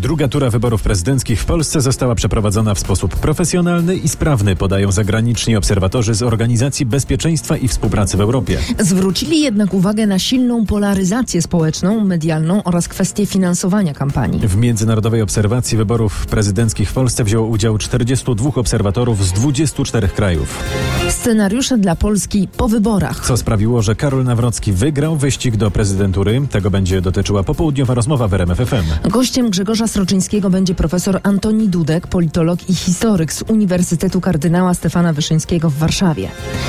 Druga tura wyborów prezydenckich w Polsce została przeprowadzona w sposób profesjonalny i sprawny, podają zagraniczni obserwatorzy z Organizacji Bezpieczeństwa i Współpracy w Europie. Zwrócili jednak uwagę na silną polaryzację społeczną, medialną oraz kwestię finansowania kampanii. W międzynarodowej obserwacji wyborów prezydenckich w Polsce wzięło udział 42 obserwatorów z 24 krajów. Scenariusze dla Polski po wyborach. Co sprawiło, że Karol Nawrocki wygrał wyścig do prezydentury. Tego będzie dotyczyła popołudniowa rozmowa w RMF FM. Gościem Grzegorza Sroczyńskiego będzie profesor Antoni Dudek, politolog i historyk z Uniwersytetu Kardynała Stefana Wyszyńskiego w Warszawie.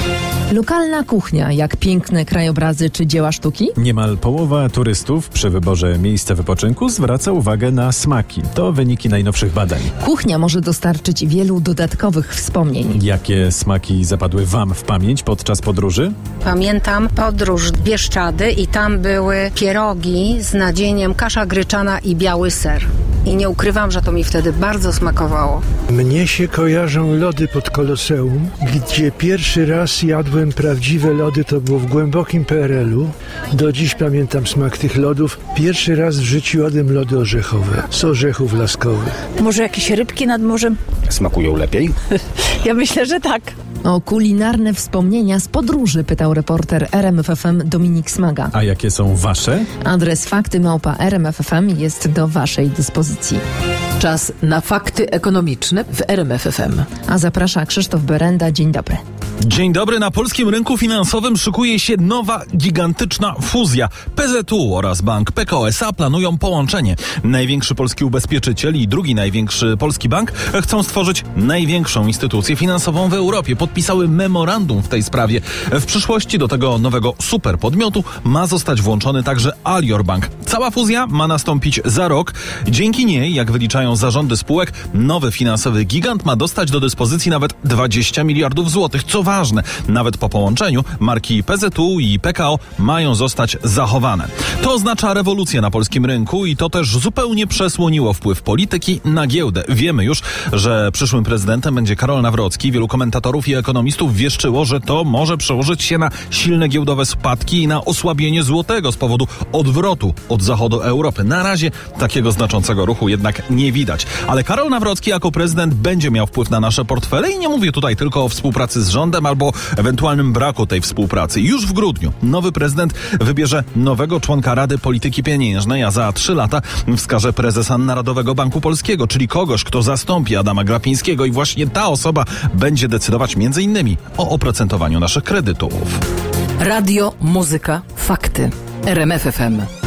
Lokalna kuchnia, jak piękne krajobrazy czy dzieła sztuki? Niemal połowa turystów przy wyborze miejsca wypoczynku zwraca uwagę na smaki. To wyniki najnowszych badań. Kuchnia może dostarczyć wielu dodatkowych wspomnień. Jakie smaki zapadły Wam w pamięć podczas podróży? Pamiętam podróż w Bieszczady i tam były pierogi z nadzieniem, kasza gryczana i biały ser. I nie ukrywam, że to mi wtedy bardzo smakowało. Mnie się kojarzą lody pod Koloseum, gdzie pierwszy raz jadłem prawdziwe lody, to było w głębokim PRL-u. Do dziś pamiętam smak tych lodów. Pierwszy raz w życiu jadłem lody orzechowe, z orzechów laskowych. Może jakieś rybki nad morzem? Smakują lepiej? Ja myślę, że tak. O kulinarne wspomnienia z podróży pytał reporter RMF FM Dominik Smaga. A jakie są Wasze? Adres fakty@RMF.FM jest do Waszej dyspozycji. Czas na fakty ekonomiczne w RMF FM. A zaprasza Krzysztof Berenda. Dzień dobry. Dzień dobry. Na polskim rynku finansowym szykuje się nowa, gigantyczna fuzja. PZU oraz bank Pekao SA planują połączenie. Największy polski ubezpieczyciel i drugi największy polski bank chcą stworzyć największą instytucję finansową w Europie. Podpisały memorandum w tej sprawie. W przyszłości do tego nowego superpodmiotu ma zostać włączony także Alior Bank. Cała fuzja ma nastąpić za rok. Dzięki niej, jak wyliczają zarządy spółek, nowy finansowy gigant ma dostać do dyspozycji nawet 20 miliardów złotych. Co ważne, nawet po połączeniu marki PZU i Pekao mają zostać zachowane. To oznacza rewolucję na polskim rynku i to też zupełnie przesłoniło wpływ polityki na giełdę. Wiemy już, że przyszłym prezydentem będzie Karol Nawrocki. Wielu komentatorów i ekonomistów wieszczyło, że to może przełożyć się na silne giełdowe spadki i na osłabienie złotego z powodu odwrotu od zachodu Europy. Na razie takiego znaczącego ruchu jednak nie widać. Ale Karol Nawrocki jako prezydent będzie miał wpływ na nasze portfele i nie mówię tutaj tylko o współpracy z rządem albo ewentualnym braku tej współpracy. Już w grudniu nowy prezydent wybierze nowego członka Rady Polityki Pieniężnej, a za 3 lata wskaże prezesa Narodowego Banku Polskiego, czyli kogoś, kto zastąpi Adama Glapińskiego i właśnie ta osoba będzie decydować m.in. o oprocentowaniu naszych kredytów. Radio, muzyka, fakty. RMF FM.